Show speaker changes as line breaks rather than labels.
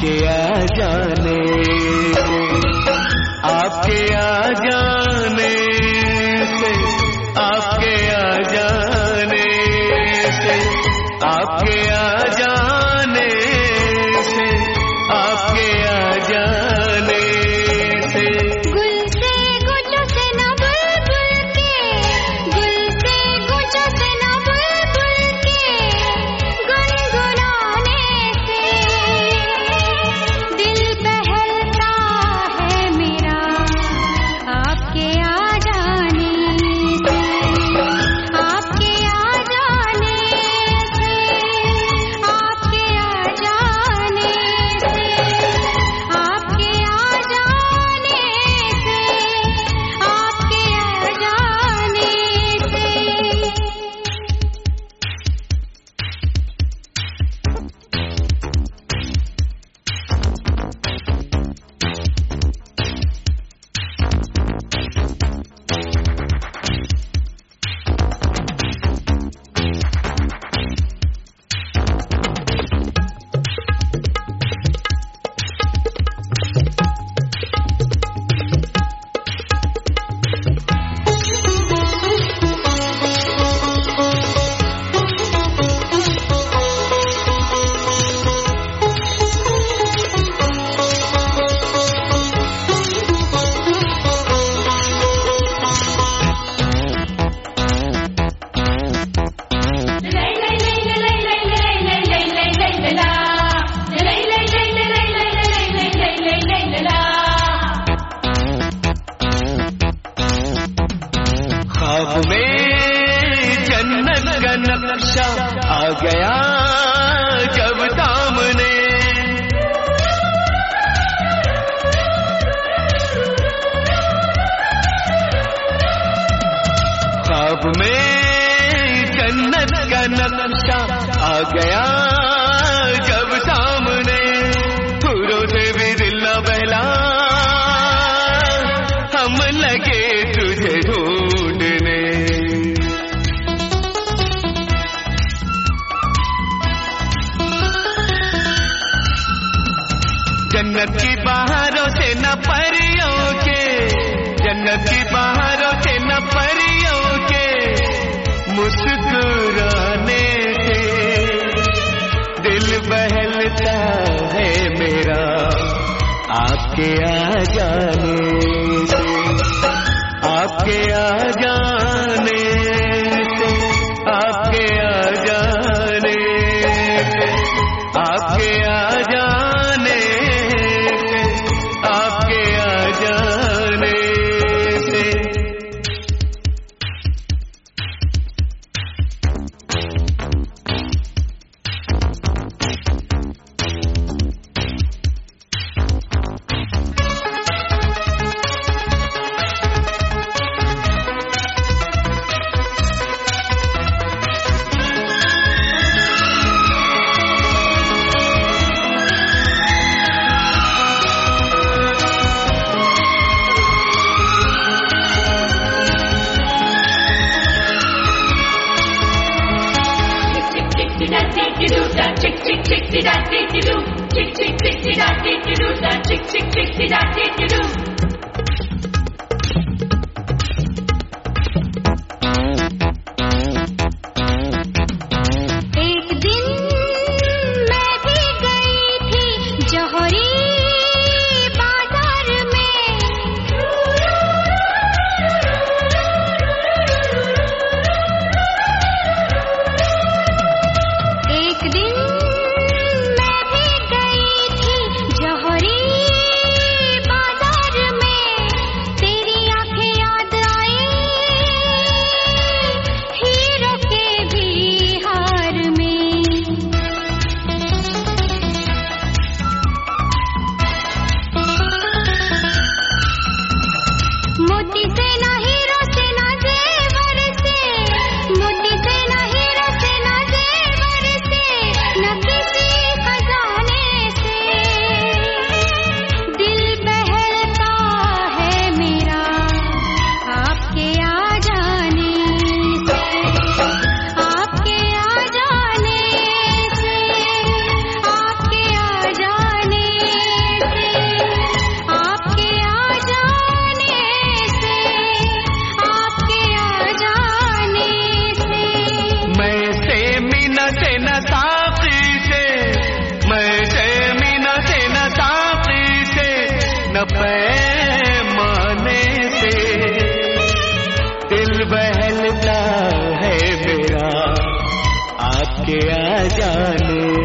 आपके आ जाने, आपके आ जाने से, आपके आ जाने से, आपके आ जाने से, आपके आ जाने से।
गुल से गुजो से न बुलबुल के, गुल से गुजो से न बुलबुल के गुनगुनाने से दिल बहलता है मेरा आपके आ जाने से, आपके आ जाने से, आपके आ जाने से, आपके आ जाने से, आपके आ जाने से।
ख्वाब में जन्नत का नक्शा आ गया जब सामने, ख्वाब में जन्नत का नक्शा आ गया जब सामने, फूलों से भी दिल न बहला, हम लगे तुझे ढूंढने। जन्नत की बहारों से न परियों के, जन्नत की बहारों से न परियों के मुस्कुराने से दिल बहलता है मेरा आपके आ जाने से, आपके आ जाने से, आपके आ जाने से, आपके आ जाने से, आपके आ जाने से। पैमाने से दिल बहलता है मेरा आपके आ जाने